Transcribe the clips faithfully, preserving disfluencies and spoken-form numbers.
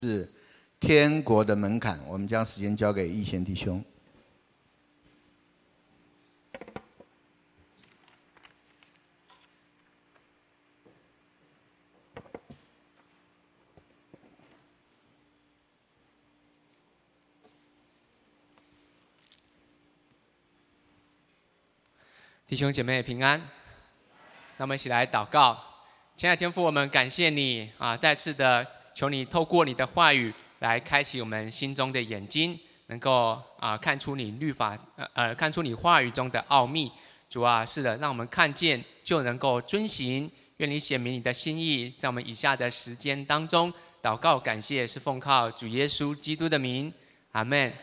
是天国的门槛。我们将时间交给义贤弟兄。 弟兄姐妹平安，那我们一起来祷告。亲爱的天父，我们感谢你啊！再次的求你透过你的话语来开启我们心中的眼睛，能够啊看出你律法呃呃看出你话语中的奥秘。主啊，是的，让我们看见就能够遵行。愿你显明你的心意，在我们以下的时间当中祷告感谢，是奉靠主耶稣基督的名，阿们。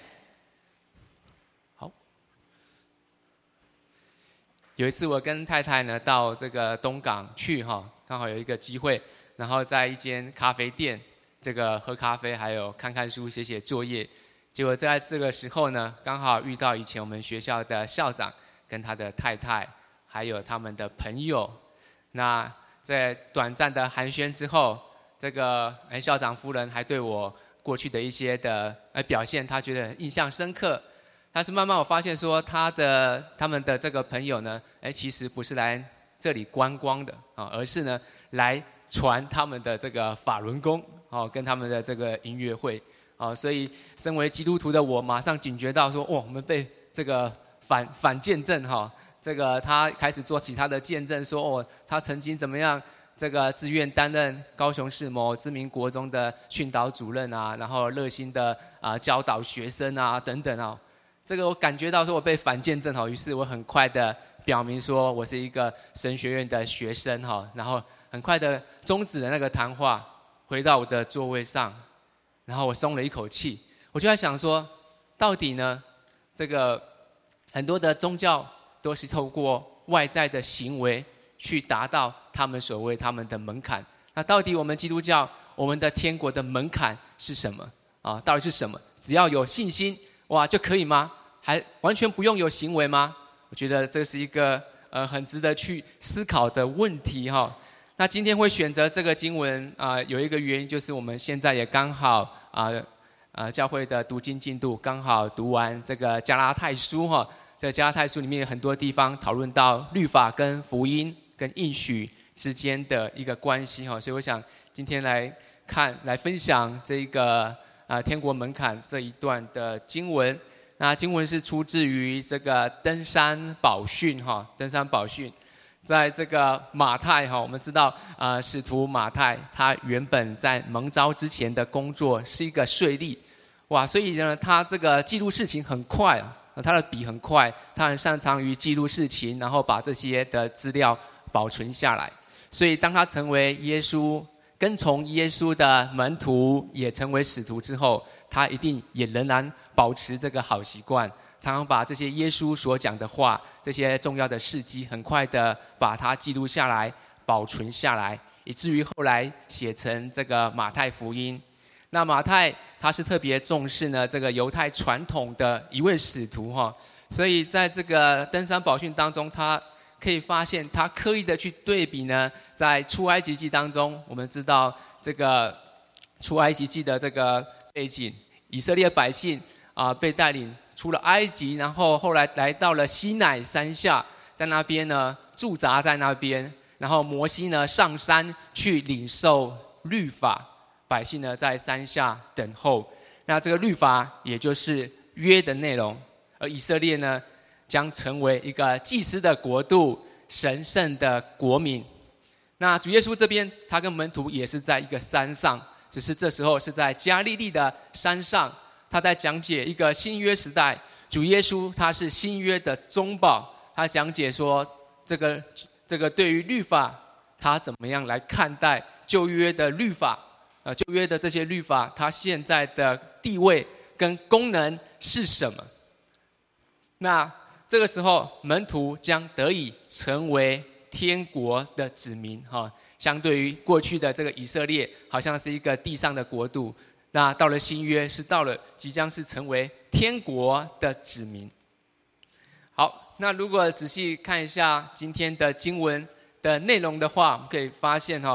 有一次我跟太太呢到这个东港去哈，刚好有一个机会，然后在一间咖啡店，这个喝咖啡，还有看看书、写写作业。结果在这个时候呢，刚好遇到以前我们学校的校长跟他的太太，还有他们的朋友。那在短暂的寒暄之后，这个哎校长夫人还对我过去的一些的呃表现，他觉得印象深刻。但是慢慢我发现说，他的他们的这个朋友呢，哎，其实不是来这里观光的啊，而是呢来传他们的这个法轮功哦，跟他们的这个音乐会哦，所以身为基督徒的我，马上警觉到说，哇，我们被这个反反见证哈，这个他开始做其他的见证，说哦，他曾经怎么样，这个自愿担任高雄市某知名国中的训导主任啊，然后热心的啊教导学生啊等等啊。这个我感觉到说我被反见证，于是我很快的表明说我是一个神学院的学生，然后很快的终止了那个谈话，回到我的座位上，然后我松了一口气。我就在想说，到底呢，这个很多的宗教都是透过外在的行为去达到他们所谓他们的门槛。那到底我们基督教我们的天国的门槛是什么啊？到底是什么？只要有信心哇就可以吗？还完全不用有行为吗？我觉得这是一个呃很值得去思考的问题哈。那今天会选择这个经文啊、呃，有一个原因就是我们现在也刚好啊呃, 呃教会的读经进度刚好读完这个加拉太书哈。在加拉太书里面有很多地方讨论到律法跟福音跟应许之间的一个关系哈，所以我想今天来看来分享这个啊、呃、天国门槛这一段的经文。那经文是出自于这个登山宝训哈，登山宝训，在这个马太哈，我们知道呃使徒马太他原本在蒙召之前的工作是一个税吏，哇，所以呢他这个记录事情很快啊，他的笔很快，他很擅长于记录事情，然后把这些的资料保存下来。所以当他成为耶稣跟从耶稣的门徒，也成为使徒之后，他一定也仍然保持这个好习惯，常常把这些耶稣所讲的话，这些重要的事迹，很快的把它记录下来，保存下来，以至于后来写成这个马太福音。那马太他是特别重视呢这个犹太传统的一位使徒哈，所以在这个登山宝训当中，他可以发现他刻意的去对比呢，在出埃及记当中，我们知道这个出埃及记的这个背景，以色列百姓啊、呃、被带领出了埃及，然后后来来到了西乃山下，在那边呢驻扎在那边，然后摩西呢上山去领受律法，百姓呢在山下等候。那这个律法也就是约的内容，而以色列呢将成为一个祭司的国度，神圣的国民。那主耶稣这边他跟门徒也是在一个山上，只是这时候是在加利利的山上，他在讲解一个新约时代，主耶稣他是新约的中保，他讲解说这个这个对于律法他怎么样来看待旧约的律法，呃旧约的这些律法它现在的地位跟功能是什么。那这个时候门徒将得以成为天国的子民哈，相对于过去的这个以色列好像是一个地上的国度，那到了新约是到了即将是成为天国的子民。好，那如果仔细看一下今天的经文的内容的话，我们可以发现哈，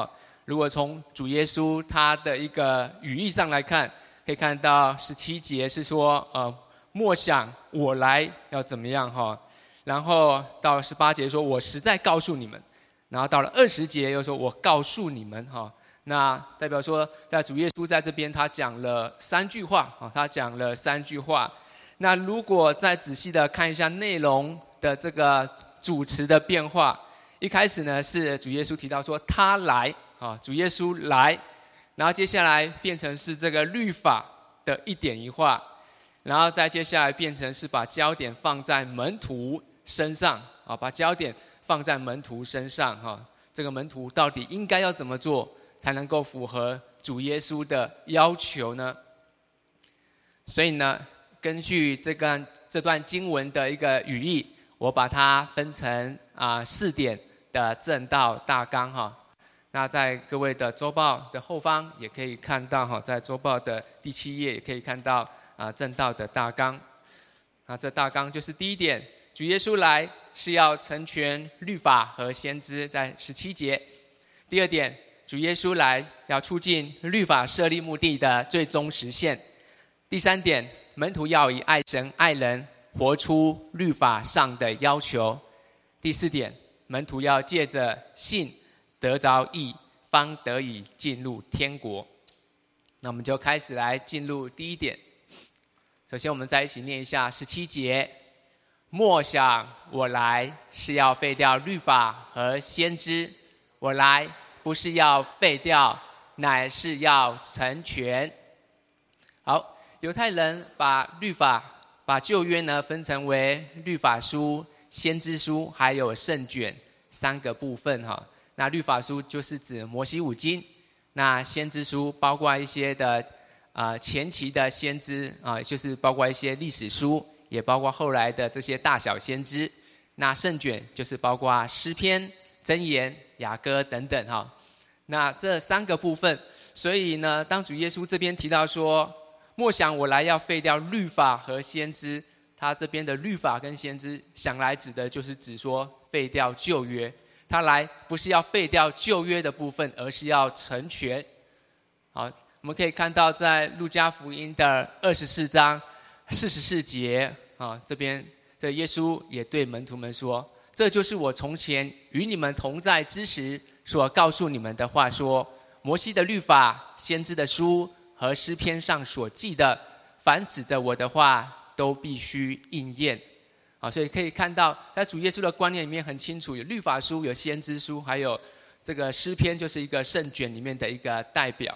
如果从主耶稣他的一个语义上来看，可以看到十七节是说，呃，莫想我来要怎么样哈，然后到十八节说我实在告诉你们，然后到了二十节又说我告诉你们哈，那代表说在主耶稣在这边他讲了三句话啊，他讲了三句话。那如果再仔细的看一下内容的这个主词的变化，一开始呢是主耶稣提到说他来啊，主耶稣来，然后接下来变成是这个律法的一点一画，然后再接下来变成是把焦点放在门徒身上啊，把焦点放在门徒身上哈，这个门徒到底应该要怎么做才能够符合主耶稣的要求呢？所以呢，根据这个这段经文的一个语义，我把它分成啊四点的正道大纲哈。那在各位的周报的后方也可以看到哈，在周报的第七页也可以看到啊正道的大纲。那这大纲就是第一点，主耶稣来是要成全律法和先知，在十七节。第二点，主耶稣来要促进律法设立目的的最终实现。第三点，门徒要以爱神爱人活出律法上的要求。第四点，门徒要借着信得着义，方得以进入天国。那我们就开始来进入第一点。首先我们再一起念一下十七节，莫想我来是要废掉律法和先知，我来不是要废掉，乃是要成全。好，犹太人把律法把旧约呢分成为律法书、先知书还有圣卷三个部分哈。那律法书就是指摩西五经，那先知书包括一些的呃前期的先知啊、呃，就是包括一些历史书，也包括后来的这些大小先知。那圣卷就是包括诗篇、箴言、雅歌等等哈。那这三个部分，所以呢，当主耶稣这边提到说，莫想我来要废掉律法和先知，他这边的律法跟先知，想来指的就是指说废掉旧约。他来不是要废掉旧约的部分，而是要成全。好，我们可以看到在路加福音的二十四章四十四节啊，这边这耶稣也对门徒们说，这就是我从前与你们同在之时所告诉你们的话，说摩西的律法、先知的书和诗篇上所记的，凡指着我的话都必须应验。啊，所以可以看到，在主耶稣的观念里面很清楚，有律法书、有先知书，还有这个诗篇，就是一个圣卷里面的一个代表。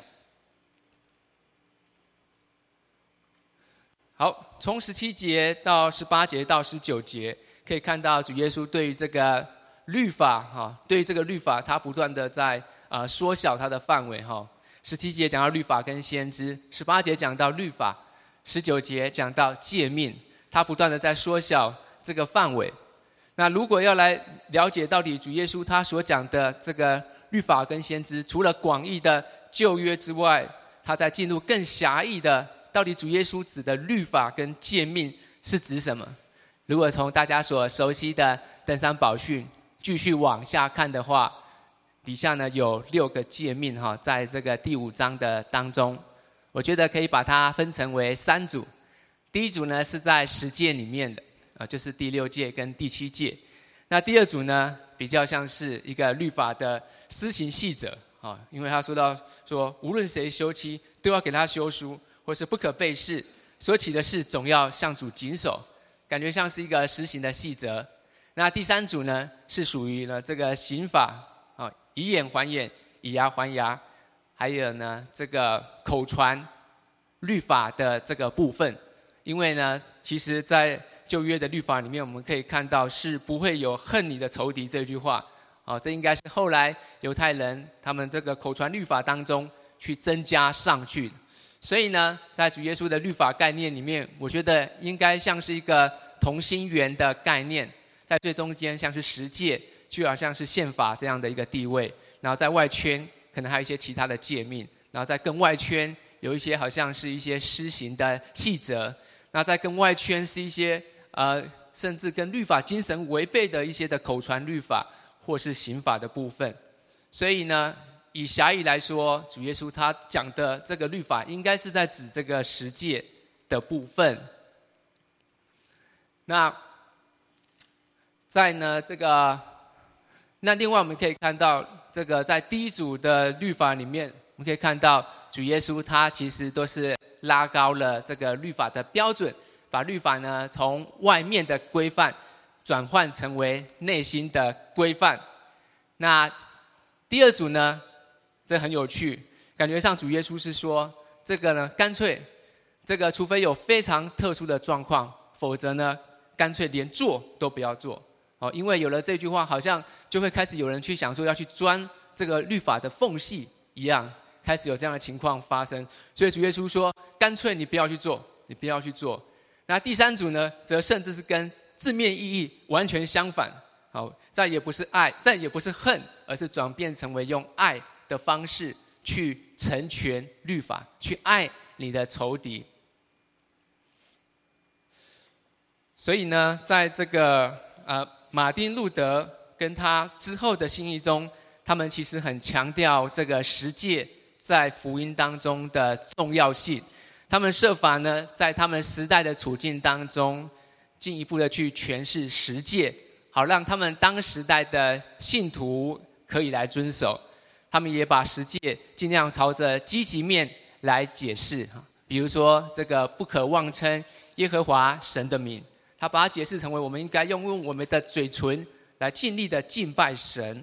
好，从十七节到十八节到十九节，可以看到主耶稣对于这个律法，哈，对于这个律法，他不断的在呃缩小它的范围，哈。十七节讲到律法跟先知，十八节讲到律法，十九节讲到诫命，他不断的在缩小这个范围。那如果要来了解到底主耶稣他所讲的这个律法跟先知，除了广义的旧约之外，他在进入更狭义的，到底主耶稣指的律法跟诫命是指什么？如果从大家所熟悉的登山宝训继续往下看的话，底下呢有六个诫命哈，在这个第五章的当中，我觉得可以把它分成为三组。第一组呢是在十诫里面的，呃，就是第六诫跟第七诫。那第二组呢，比较像是一个律法的施行细则啊，因为他说到说，无论谁休妻，都要给他休书，或是不可背誓，所起的事总要向主谨守，感觉像是一个施行的细则。那第三组呢，是属于呢这个刑法啊，以眼还眼，以牙还牙，还有呢这个口传律法的这个部分。因为呢，其实在旧约的律法里面，我们可以看到是不会有恨你的仇敌这句话。哦，这应该是后来犹太人他们这个口传律法当中去增加上去的。所以呢，在主耶稣的律法概念里面，我觉得应该像是一个同心圆的概念，在最中间像是十诫，就好像是宪法这样的一个地位，然后在外圈可能还有一些其他的诫命，然后在更外圈有一些好像是一些施行的细则，那在更外圈是一些呃，甚至跟律法精神违背的一些的口传律法或是刑法的部分。所以呢， 以狭义来说，主耶稣他讲的这个律法，应该是在指这个十诫的部分。那在呢这个，那另外我们可以看到，这个在第一组的律法里面，我们可以看到主耶稣他其实都是拉高了这个律法的标准，把律法呢从外面的规范转换成为内心的规范。那第二组呢，这很有趣，感觉上主耶稣是说，这个呢干脆，这个除非有非常特殊的状况，否则呢干脆连做都不要做。哦，因为有了这句话，好像就会开始有人去想说要去钻这个律法的缝隙一样，开始有这样的情况发生。所以主耶稣说，干脆你不要去做，你不要去做。那第三组呢，则甚至是跟字面意义完全相反。好，再也不是爱，再也不是恨，而是转变成为用爱的方式去成全律法，去爱你的仇敌。所以呢，在这个呃马丁路德跟他之后的信义中，他们其实很强调这个十诫在福音当中的重要性。他们设法呢，在他们时代的处境当中，进一步的去诠释十诫，好让他们当时代的信徒可以来遵守。他们也把十诫尽量朝着积极面来解释，比如说这个不可妄称耶和华神的名，他把它解释成为我们应该用用我们的嘴唇来尽力的敬拜神。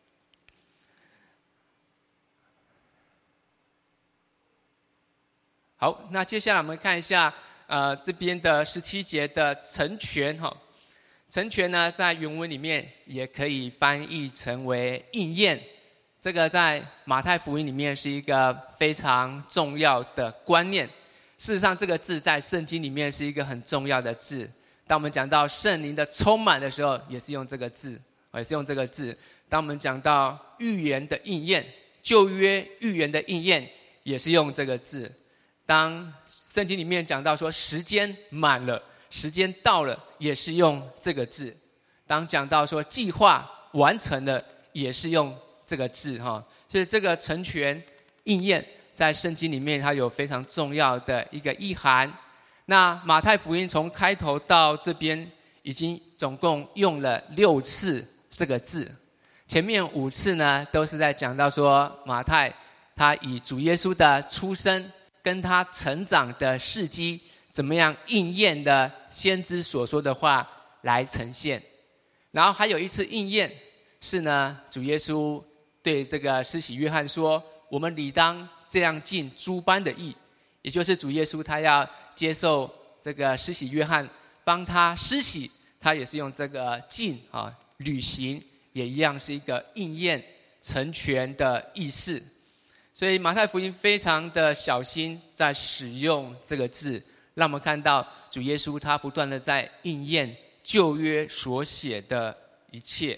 好，那接下来我们看一下呃这边的十七节的成全哈。成全呢，在原文里面也可以翻译成为应验。这个在马太福音里面是一个非常重要的观念。事实上，这个字在圣经里面是一个很重要的字。当我们讲到圣灵的充满的时候，也是用这个字，也是用这个字。当我们讲到预言的应验，旧约预言的应验，也是用这个字。当圣经里面讲到说时间满了，时间到了，也是用这个字。当讲到说计划完成了，也是用这个字哈。所以这个成全应验在圣经里面它有非常重要的一个意涵。那马太福音从开头到这边已经总共用了六次这个字，前面五次呢都是在讲到说马太他以主耶稣的出生跟他成长的事迹，怎么样应验的先知所说的话来呈现。然后还有一次应验是呢，主耶稣对这个施洗约翰说，我们理当这样尽诸般的义，也就是主耶稣他要接受这个施洗约翰帮他施洗，他也是用这个尽啊履行，也一样是一个应验成全的意思。所以马太福音非常的小心在使用这个字，让我们看到主耶稣他不断的在应验旧约所写的一切。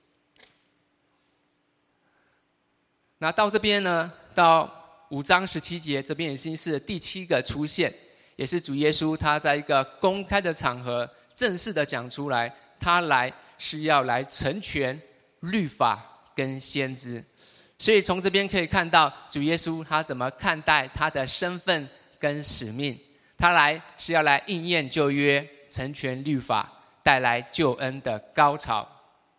那到这边呢，到五章十七节，这边已经是第七个出现，也是主耶稣他在一个公开的场合正式的讲出来，他来是要来成全律法跟先知。所以从这边可以看到主耶稣他怎么看待他的身份跟使命，他来是要来应验旧约，成全律法，带来救恩的高潮。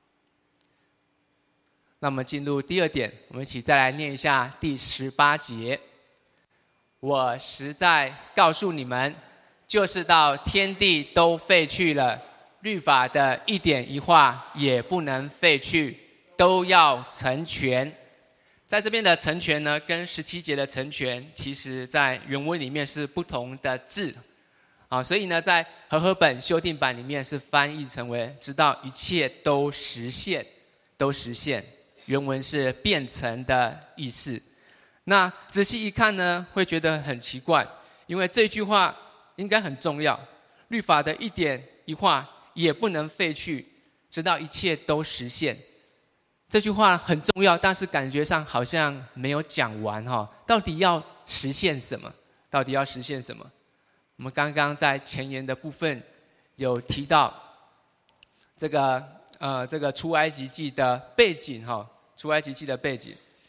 那我们进入第二点，我们一起再来念一下第十八节。我实在告诉你们，就是到天地都废去了，律法的一点一画也不能废去，都要成全。在这边的成全呢，跟十七节的成全，其实在原文里面是不同的字啊，所以呢，在和合本修订版里面是翻译成为直到一切都实现，都实现。原文是变成的意思。那仔细一看呢，会觉得很奇怪，因为这句话应该很重要，律法的一点一画也不能废去，直到一切都实现。这句话很重要，但是感觉上好像没有讲完哈。到底要实现什么？到底要实现什么？我们刚刚在前言的部分有提到这个呃这个出埃及记的背景哈，出埃及记的背景。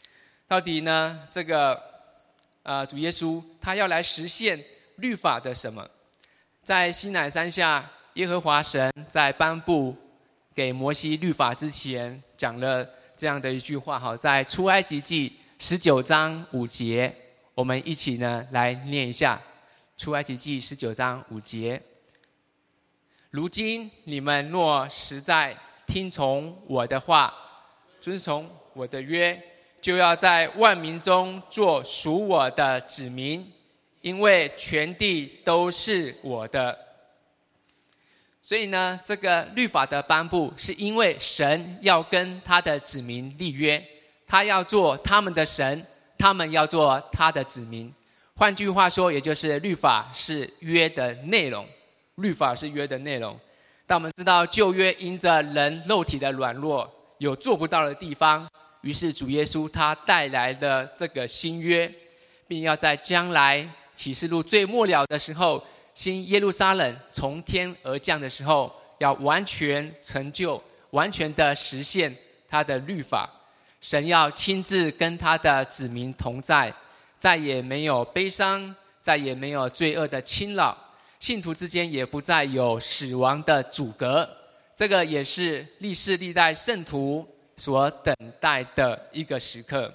到底呢这个呃主耶稣他要来实现律法的什么？在西乃山下，耶和华神在颁布给摩西律法之前，讲了这样的一句话哈，在出埃及记十九章五节，我们一起呢来念一下。出埃及记十九章五节：如今你们若实在听从我的话，遵从我的约，就要在万民中做属我的子民，因为全地都是我的。所以呢，这个律法的颁布，是因为神要跟他的子民立约，他要做他们的神，他们要做他的子民。换句话说，也就是律法是约的内容，律法是约的内容。但我们知道旧约因着人肉体的软弱，有做不到的地方，于是主耶稣他带来了这个新约，并要在将来启示录最末了的时候，新耶路撒冷从天而降的时候，要完全成就，完全的实现他的律法。神要亲自跟他的子民同在，再也没有悲伤，再也没有罪恶的侵扰，信徒之间也不再有死亡的阻隔。这个也是历世历代圣徒所等待的一个时刻。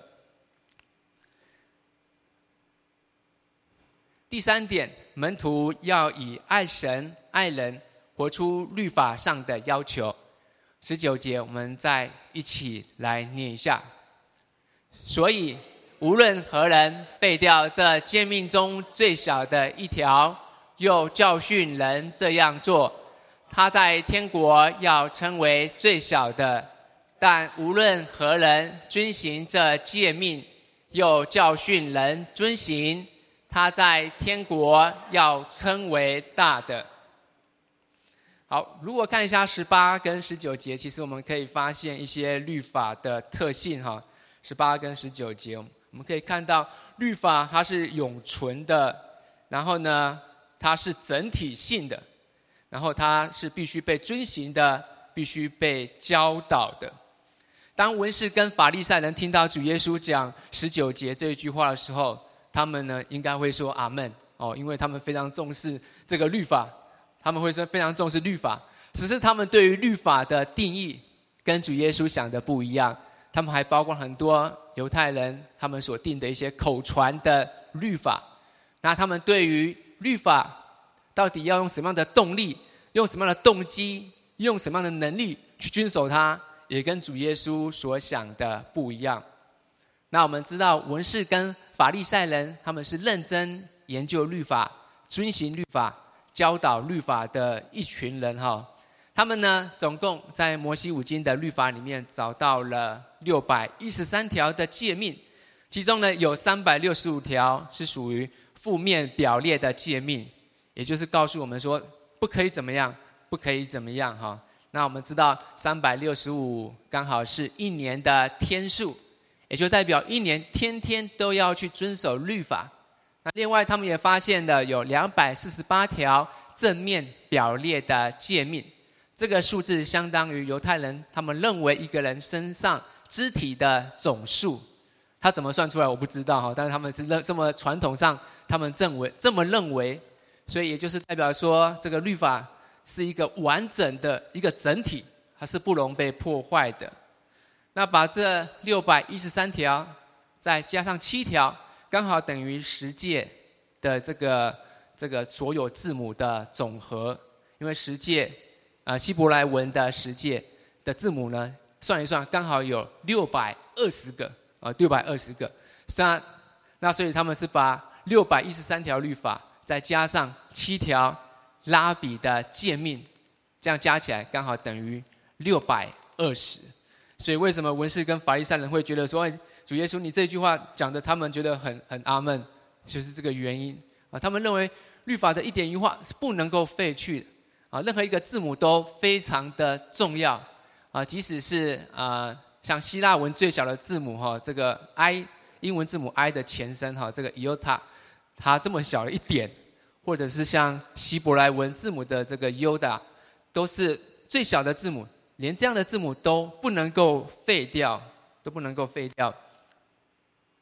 第三点，门徒要以爱神爱人活出律法上的要求。十九节我们再一起来念一下。所以无论何人废掉这诫命中最小的一条，又教训人这样做，他在天国要称为最小的。但无论何人遵行这诫命，又教训人遵行，他在天国要称为大的。好，如果看一下十八跟十九节，其实我们可以发现一些律法的特性哈。十八跟十九节，我们可以看到律法它是永存的，然后呢，它是整体性的，然后它是必须被遵行的，必须被教导的。当文士跟法利赛人听到主耶稣讲十九节这一句话的时候，他们呢应该会说阿们哦，因为他们非常重视这个律法，他们会说非常重视律法，只是他们对于律法的定义跟主耶稣想的不一样。他们还包括很多犹太人他们所定的一些口传的律法，那他们对于律法到底要用什么样的动力，用什么样的动机，用什么样的能力去遵守它，也跟主耶稣所想的不一样。那我们知道文士跟法利赛人他们是认真研究律法、遵行律法、教导律法的一群人哈。他们呢总共在摩西五经的律法里面找到了六百一十三条的诫命，其中呢有三百六十五条是属于负面表列的诫命，也就是告诉我们说不可以怎么样，不可以怎么样哈。那我们知道三百六十五刚好是一年的天数，也就代表一年天天都要去遵守律法。那另外他们也发现了有两百四十八条正面表列的诫命，这个数字相当于犹太人他们认为一个人身上肢体的总数。他怎么算出来我不知道，但是他们是这么传统上他们认为这么认为，所以也就是代表说这个律法是一个完整的一个整体，它是不容被破坏的。那把这六百一十三条再加上七条，刚好等于十诫的这个这个所有字母的总和。因为十诫呃希伯来文的十诫的字母呢，算一算刚好有六百二十个啊，六百二十个。那那所以他们是把六百一十三条律法再加上七条拉比的诫命，这样加起来刚好等于六百二十。所以为什么文士跟法利赛人会觉得说，哎，主耶稣你这句话讲的他们觉得很很阿们，就是这个原因啊。他们认为律法的一点一画是不能够废去的啊，任何一个字母都非常的重要啊，即使是啊像希腊文最小的字母哈，这个 I 英文字母 I 的前身哈，这个 iota 它这么小的一点，或者是像希伯来文字母的这个 Yoda， 都是最小的字母，连这样的字母都不能够废掉，都不能够废掉。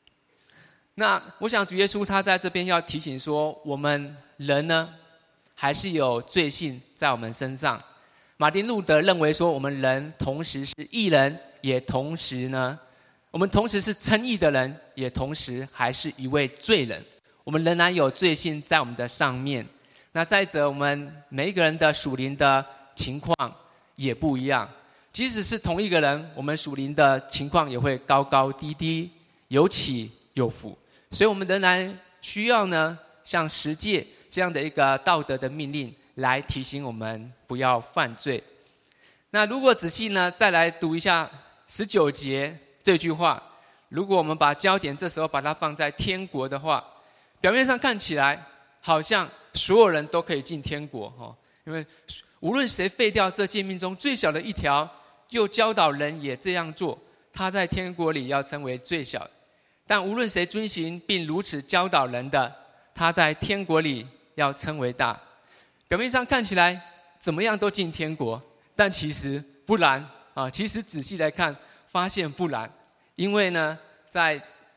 那我想主耶稣他在这边要提醒说，我们人呢还是有罪性在我们身上。马丁路德认为说，我们人同时是义人，也同时呢，我们同时是称义的人，也同时还是一位罪人。我们仍然有罪性在我们的上面。那再者，我们每一个人的属灵的情况也不一样。即使是同一个人，我们属灵的情况也会高高低低，有起有伏。所以我们仍然需要呢，像十诫这样的一个道德的命令来提醒我们不要犯罪。那如果仔细呢再来读一下十九节这句话，如果我们把焦点这时候把它放在天国的话，表面上看起来好像所有人都可以进天国，因为无论谁废掉这诫命中最小的一条，又教导人也这样做，他在天国里要称为最小的。但无论谁遵行并如此教导人的，他在天国里要称为大。表面上看起来怎么样都进天国，但其实不然啊！其实仔细来看，发现不然。因为呢，在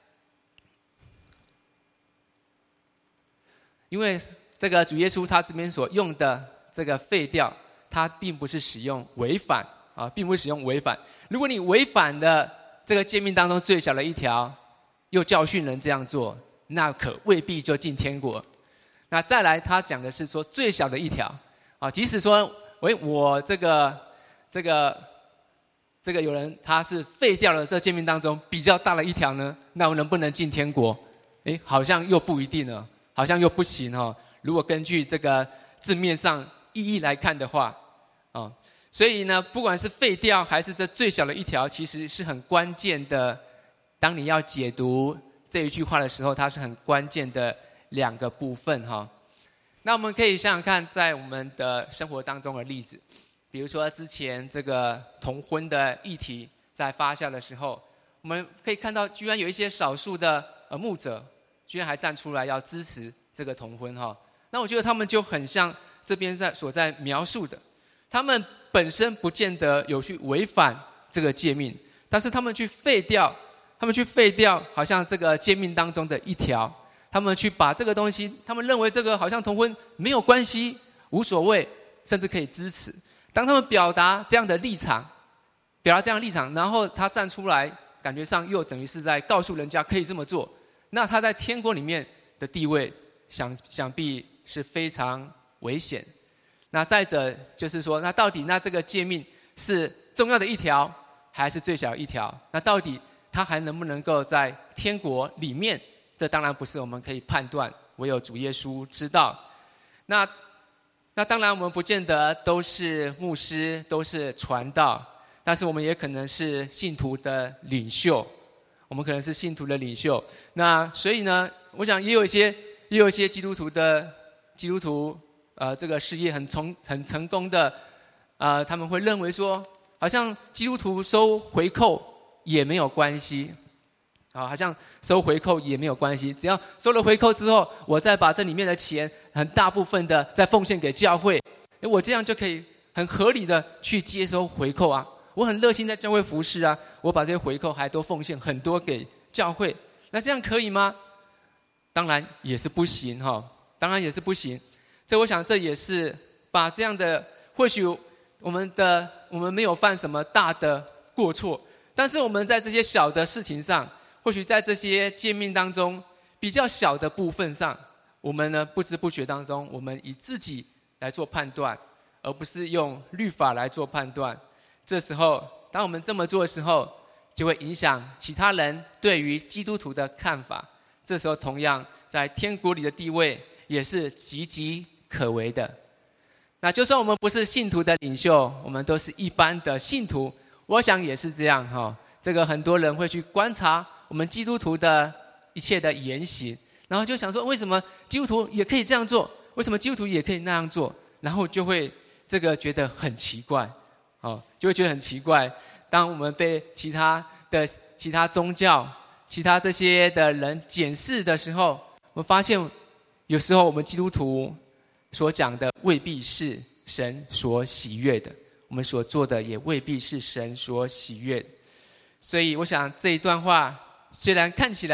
因为这个主耶稣他这边所用的这个废掉，他并不是使用违反啊，并不是使用违反。如果你违反了这个诫命当中最小的一条，又教训人这样做，那可未必就进天国。那再来，他讲的是说最小的一条啊，即使说喂我这个这个这个有人他是废掉了这诫命当中比较大的一条呢，那我能不能进天国？诶，好像又不一定了，好像又不行哦。如果根据这个字面上意义来看的话，哦，所以呢，不管是废掉还是这最小的一条，其实是很关键的。当你要解读这一句话的时候，它是很关键的两个部分哈。那我们可以想想看，在我们的生活当中的例子，比如说之前这个同婚的议题在发酵的时候，我们可以看到，居然有一些少数的呃牧者，居然还站出来要支持这个同婚哈。那我觉得他们就很像这边在所在描述的，他们本身不见得有去违反这个诫命，但是他们去废掉。他们去废掉好像这个诫命当中的一条，他们去把这个东西，他们认为这个好像同婚没有关系，无所谓，甚至可以支持。当他们表达这样的立场，表达这样的立场，然后他站出来，感觉上又等于是在告诉人家可以这么做，那他在天国里面的地位想想必是非常危险。那再者就是说，那到底那这个诫命是重要的一条还是最小的一条？那到底他还能不能够在天国里面？这当然不是我们可以判断，唯有主耶稣知道。那那当然我们不见得都是牧师，都是传道，但是我们也可能是信徒的领袖，我们可能是信徒的领袖。那所以呢，我想也有一些也有一些基督徒的基督徒呃这个事业很成很成功的呃他们会认为说，好像基督徒收回扣也没有关系，啊，好像收回扣也没有关系，只要收了回扣之后，我再把这里面的钱很大部分的再奉献给教会，我这样就可以很合理的去接收回扣啊。我很热心在教会服事啊，我把这些回扣还都奉献很多给教会，那这样可以吗？当然也是不行哈，当然也是不行。这我想这也是把这样的，或许我们的我们没有犯什么大的过错。但是我们在这些小的事情上，或许在这些诫命当中比较小的部分上，我们呢不知不觉当中，我们以自己来做判断，而不是用律法来做判断。这时候，当我们这么做的时候，就会影响其他人对于基督徒的看法。这时候，同样在天国里的地位也是岌岌可危的。那就算我们不是信徒的领袖，我们都是一般的信徒。我想也是这样哈，这个很多人会去观察我们基督徒的一切的言行，然后就想说，为什么基督徒也可以这样做？为什么基督徒也可以那样做？然后就会这个觉得很奇怪，哦，就会觉得很奇怪。当我们被其他的其他宗教、其他这些的人检视的时候，我们发现有时候我们基督徒所讲的未必是神所喜悦的。我们所做的也未必是神所喜悦，所以我想这一段话虽然看起来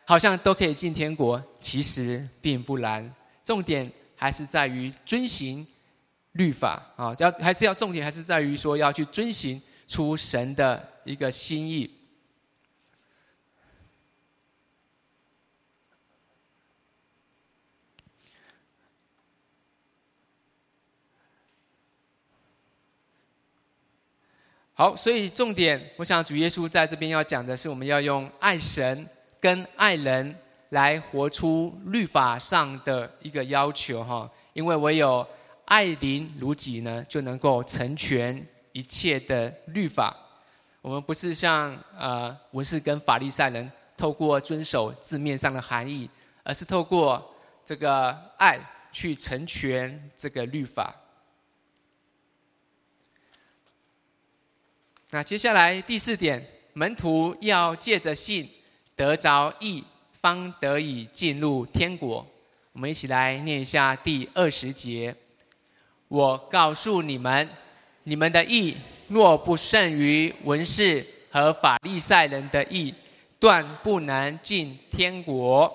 好像都可以进天国，其实并不然。重点还是在于遵行律法啊，要还是要重点还是在于说要去遵行出神的一个心意。好，所以重点，我想主耶稣在这边要讲的是，我们要用爱神跟爱人来活出律法上的一个要求哈。因为唯有爱邻如己呢，就能够成全一切的律法。我们不是像呃文士跟法利赛人透过遵守字面上的含义，而是透过这个爱去成全这个律法。那接下来第四点，门徒要借着信得着义，方得以进入天国。我们一起来念一下第二十节。我告诉你们，你们的义若不胜于文士和法利赛人的义，断不能进天国。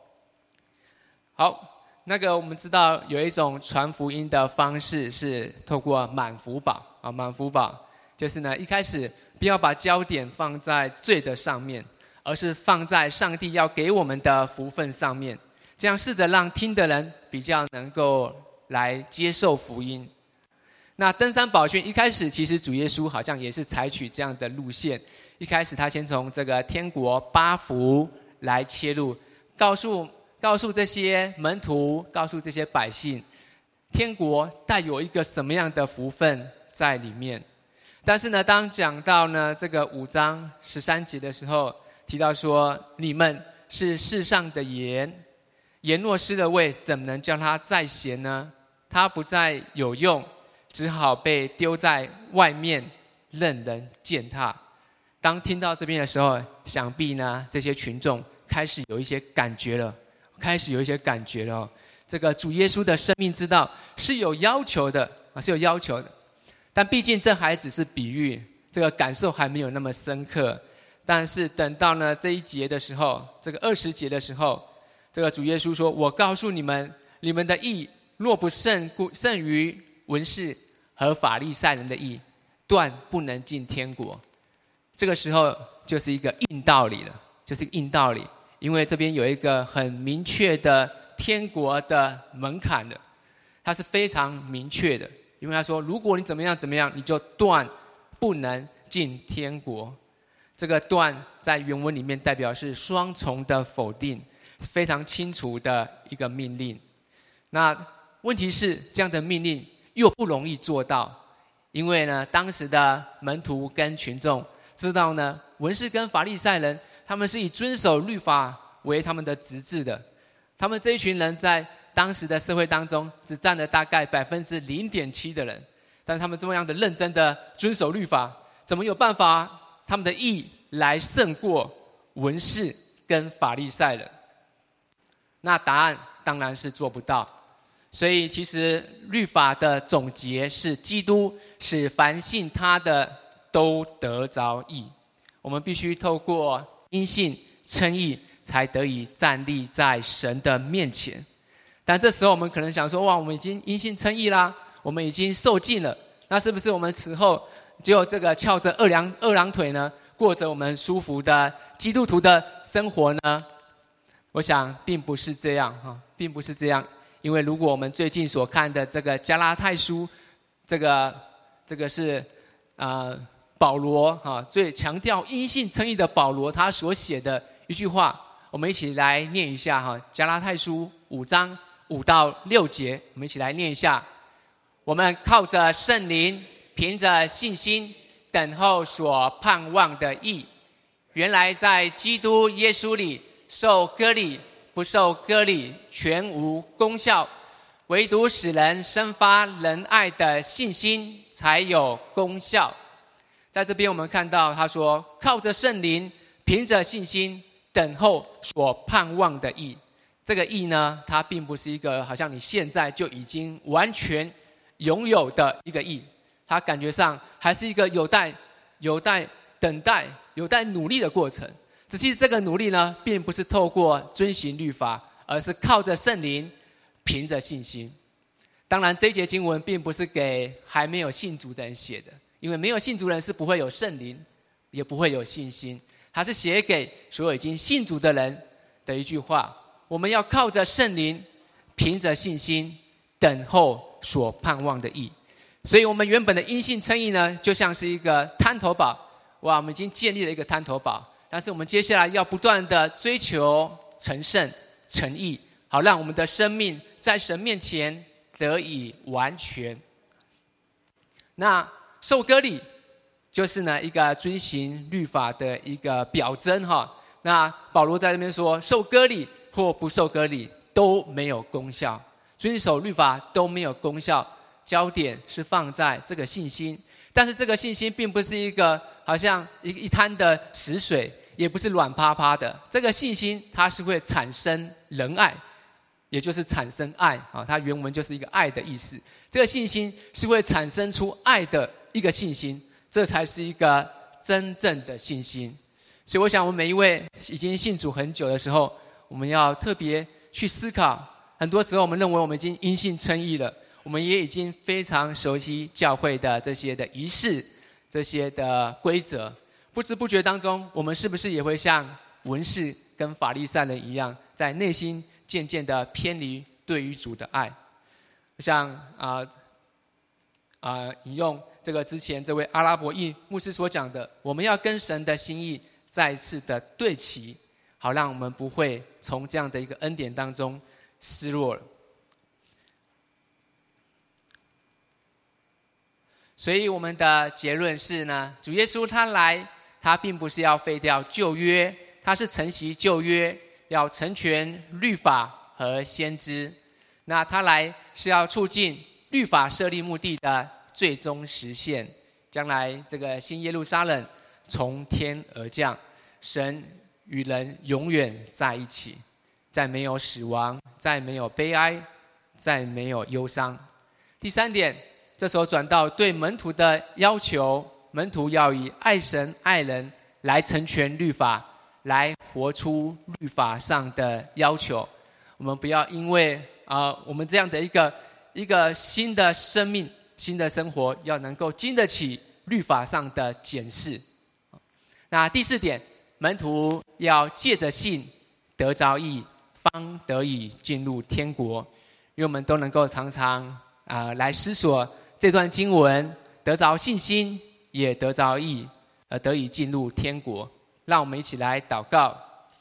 好，那个我们知道有一种传福音的方式是透过满福宝啊，满福宝。就是呢，一开始不要把焦点放在罪的上面，而是放在上帝要给我们的福分上面，这样试着让听的人比较能够来接受福音。那登山宝训一开始，其实主耶稣好像也是采取这样的路线。一开始他先从这个天国八福来切入，告诉告诉这些门徒，告诉这些百姓，天国带有一个什么样的福分在里面。但是呢，当讲到呢这个五章十三节的时候，提到说，你们是世上的盐，盐若失了味，怎能叫它再咸呢？它不再有用，只好被丢在外面，任人践踏。当听到这边的时候，想必呢这些群众开始有一些感觉了，开始有一些感觉了。这个主耶稣的生命之道是有要求的啊，是有要求的。但毕竟这还只是比喻，这个感受还没有那么深刻。但是等到呢这一节的时候，这个二十节的时候，这个主耶稣说，我告诉你们，你们的义若不胜胜于文士和法利赛人的义，断不能进天国。这个时候就是一个硬道理了，就是一个硬道理。因为这边有一个很明确的天国的门槛的，它是非常明确的。因为他说，如果你怎么样怎么样，你就断不能进天国。这个断在原文里面代表是双重的否定，是非常清楚的一个命令。那问题是，这样的命令又不容易做到，因为呢，当时的门徒跟群众知道呢，文士跟法利赛人他们是以遵守律法为他们的职责的，他们这一群人在当时的社会当中只占了大概百分之零点七的人，但是他们这么样的认真的遵守律法，怎么有办法他们的义来胜过文士跟法利赛人？那答案当然是做不到。所以其实律法的总结是，基督使凡信他的都得着义。我们必须透过因信称义，才得以站立在神的面前。但这时候我们可能想说，哇，我们已经因信称义啦，我们已经受尽了，那是不是我们此后就这个翘着二郎二郎腿呢，过着我们舒服的基督徒的生活呢？我想并不是这样哈，并不是这样。因为如果我们最近所看的这个加拉太书，这个这个是呃保罗哈最强调因信称义的保罗他所写的一句话，我们一起来念一下哈。加拉太书五章五到六节，我们一起来念一下。我们靠着圣灵，凭着信心，等候所盼望的义。原来在基督耶稣里受割礼不受割礼全无功效，唯独使人生发仁爱的信心才有功效。在这边我们看到他说，靠着圣灵，凭着信心，等候所盼望的义。这个义呢，它并不是一个好像你现在就已经完全拥有的一个义，它感觉上还是一个有待有待等待有待努力的过程。 只是这个努力呢，并不是透过遵行律法，而是靠着圣灵，凭着信心。当然，这一节经文并不是给还没有信主的人写的，因为没有信主的人是不会有圣灵，也不会有信心。它是写给所有已经信主的人的一句话：我们要靠着圣灵，凭着信心，等候所盼望的义。所以我们原本的因信称义呢，就像是一个滩头堡。哇，我们已经建立了一个滩头堡，但是我们接下来要不断的追求成圣、成义，好让我们的生命在神面前得以完全。那受割礼就是呢一个遵行律法的一个表征哈。那保罗在这边说，受割礼或不受割礼都没有功效，遵守律法都没有功效，焦点是放在这个信心。但是这个信心并不是一个好像一一滩的死水，也不是软趴趴的。这个信心它是会产生仁爱，也就是产生爱啊，它原文就是一个爱的意思。这个信心是会产生出爱的一个信心，这才是一个真正的信心。所以我想我们每一位已经信主很久的时候，我们要特别去思考。很多时候我们认为我们已经因信称义了，我们也已经非常熟悉教会的这些的仪式，这些的规则。不知不觉当中，我们是不是也会像文士跟法利赛人一样，在内心渐渐的偏离对于主的爱？像啊啊、呃呃，引用这个之前这位阿拉伯裔牧师所讲的，我们要跟神的心意再一次的对齐，好让我们不会从这样的一个恩典当中失落了。所以我们的结论是呢，主耶稣他来，他并不是要废掉旧约，他是承袭旧约，要成全律法和先知。那他来是要促进律法设立目的的最终实现。将来这个新耶路撒冷从天而降，神与人永远在一起，再没有死亡，再没有悲哀，再没有忧伤。第三点，这时候转到对门徒的要求，门徒要以爱神爱人来成全律法，来活出律法上的要求。我们不要因为啊、呃，我们这样的一个一个新的生命、新的生活，要能够经得起律法上的检视。那第四点，门徒要借着信得着义，方得以进入天国。因为我们都能够常常啊、呃、来思索这段经文，得着信心，也得着义，而得以进入天国。让我们一起来祷告。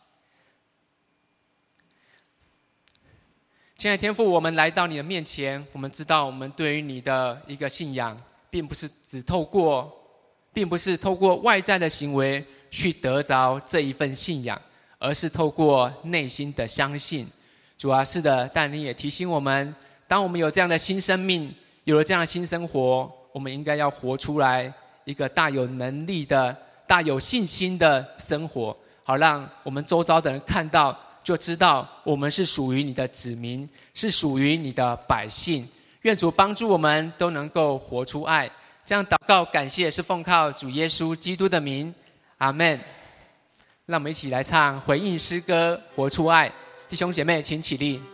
亲爱的天父，我们来到你的面前，我们知道我们对于你的一个信仰，并不是只透过，并不是透过外在的行为去得着这一份信仰，而是透过内心的相信。主啊，是的，但你也提醒我们，当我们有这样的新生命，有了这样的新生活，我们应该要活出来一个大有能力的、大有信心的生活，好让我们周遭的人看到，就知道我们是属于你的子民，是属于你的百姓。愿主帮助我们都能够活出爱。这样祷告感谢是奉靠主耶稣基督的名，阿们。让我们一起来唱回应诗歌《活出爱》。弟兄姐妹请起立。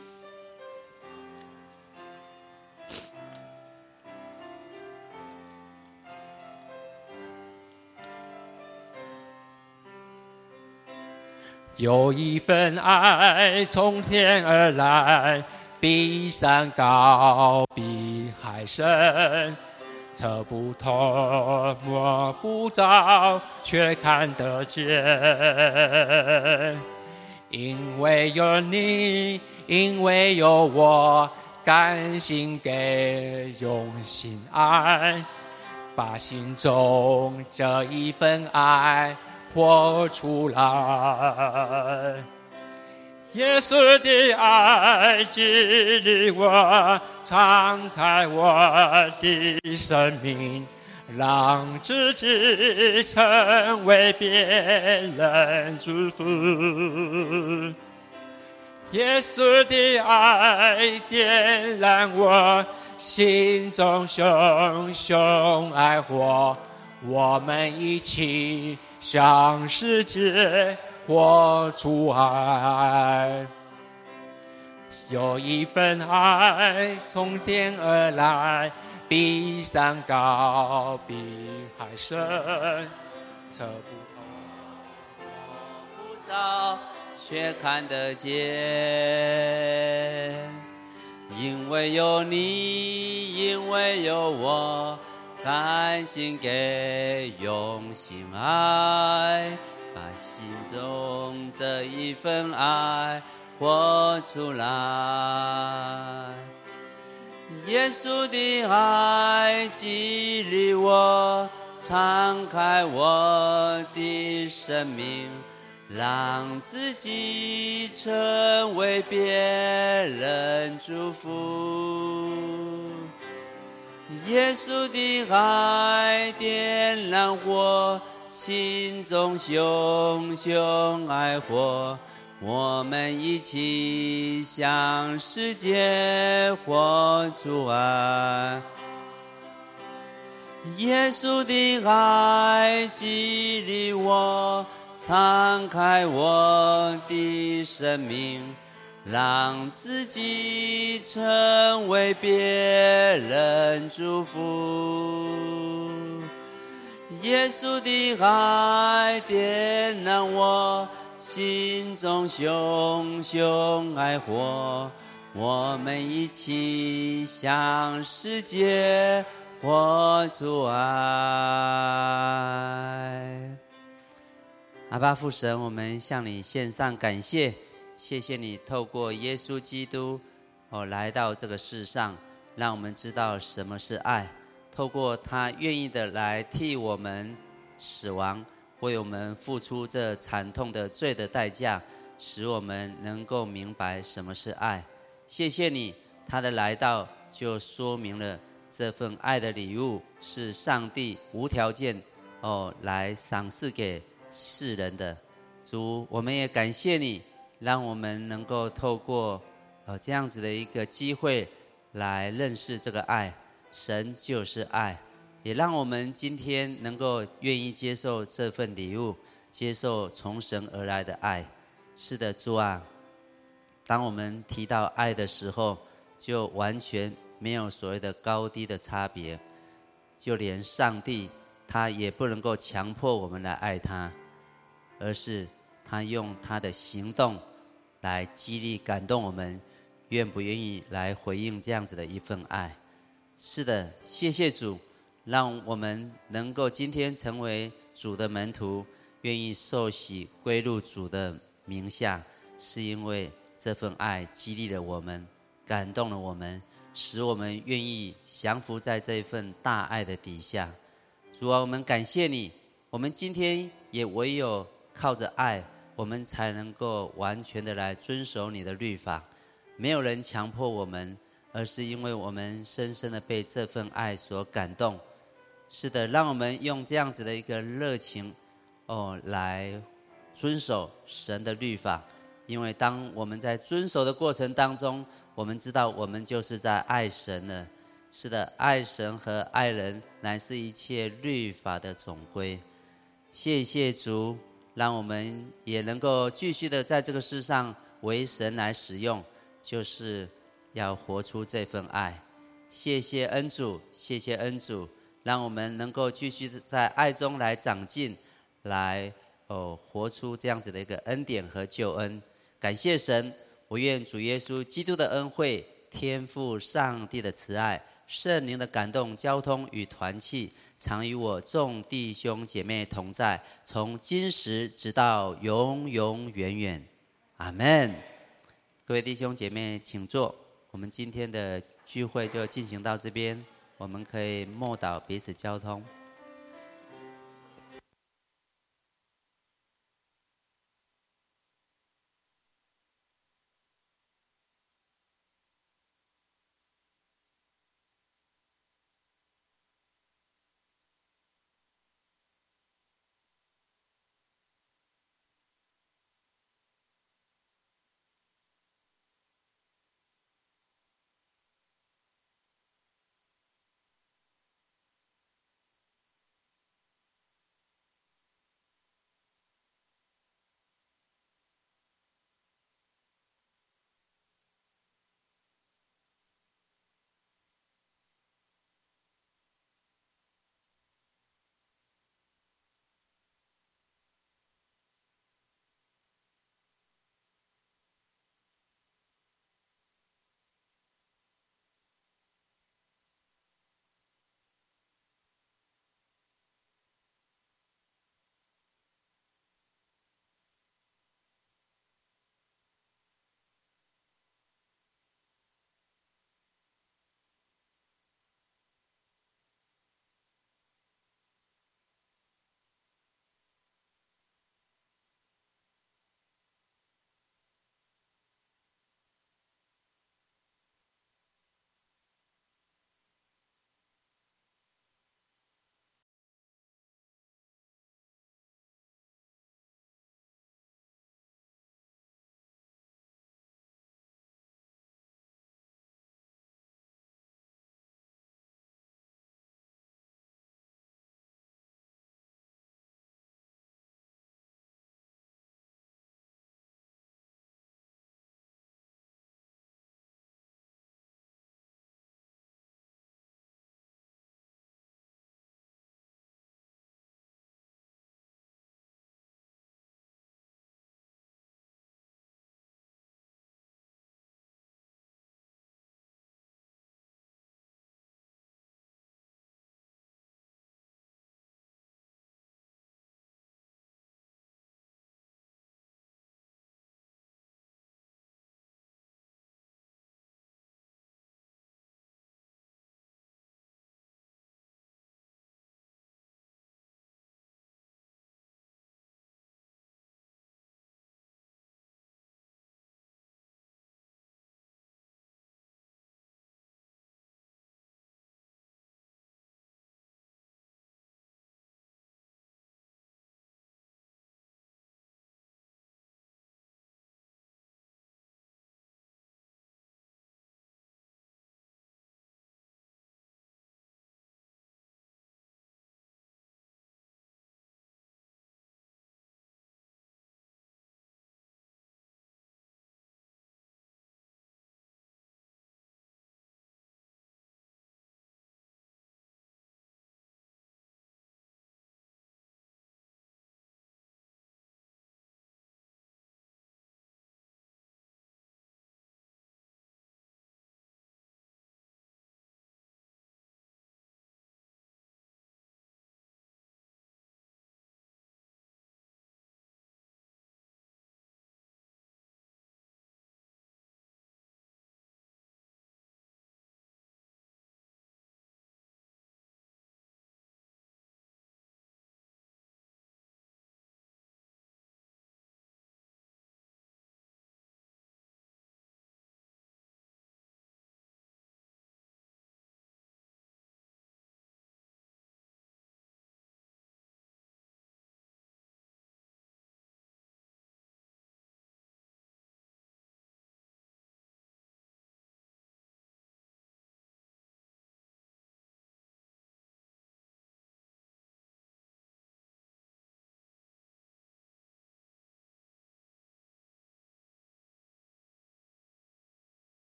有一份爱从天而来，比山高，比海深，测不透，摸不着，却看得见。因为有你，因为有我，甘心给，用心爱，把心中这一份爱活出来。耶稣的爱激励我，敞开我的生命，让自己成为别人祝福。耶稣的爱点燃我心中熊熊爱火，我们一起向世界活出爱。有一份爱从天而来，比山高，比海深，测不透， 摸不着，却看得见。因为有你，因为有我，甘心给，用心爱，把心中这一份爱活出来。耶稣的爱激励我，敞开我的生命，让自己成为别人祝福。耶稣的爱点燃我心中熊熊爱火，我们一起向世界活出爱。耶稣的爱激励我，敞开我的生命，让自己成为别人祝福。耶稣的爱点燃我心中熊熊爱火，我们一起向世界活出爱。阿爸父神，我们向你献上感谢，谢谢你透过耶稣基督哦来到这个世上，让我们知道什么是爱，透过他愿意的来替我们死亡，为我们付出这惨痛的罪的代价，使我们能够明白什么是爱。谢谢你，他的来到就说明了这份爱的礼物是上帝无条件哦来赏赐给世人的。主，我们也感谢你，让我们能够透过呃这样子的一个机会来认识这个爱，神就是爱，也让我们今天能够愿意接受这份礼物，接受从神而来的爱。是的，主啊，当我们提到爱的时候，就完全没有所谓的高低的差别，就连上帝他也不能够强迫我们来爱他，而是他用他的行动来激励感动我们，愿不愿意来回应这样子的一份爱。是的，谢谢主，让我们能够今天成为主的门徒，愿意受洗归入主的名下，是因为这份爱激励了我们，感动了我们，使我们愿意降服在这份大爱的底下。主啊，我们感谢你，我们今天也唯有靠着爱，我们才能够完全的来遵守你的律法。没有人强迫我们，而是因为我们深深的被这份爱所感动。是的，让我们用这样子的一个热情哦，来遵守神的律法。因为当我们在遵守的过程当中，我们知道我们就是在爱神了。是的，爱神和爱人乃是一切律法的总归。谢谢主，让我们也能够继续的在这个世上为神来使用，就是要活出这份爱。谢谢恩主，谢谢恩主，让我们能够继续在爱中来长进，来哦活出这样子的一个恩典和救恩。感谢神，我愿主耶稣基督的恩惠、天父上帝的慈爱、圣灵的感动、交通与团契，常与我众弟兄姐妹同在，从今时直到永永远远。阿们。各位弟兄姐妹请坐，我们今天的聚会就进行到这边，我们可以默祷彼此交通。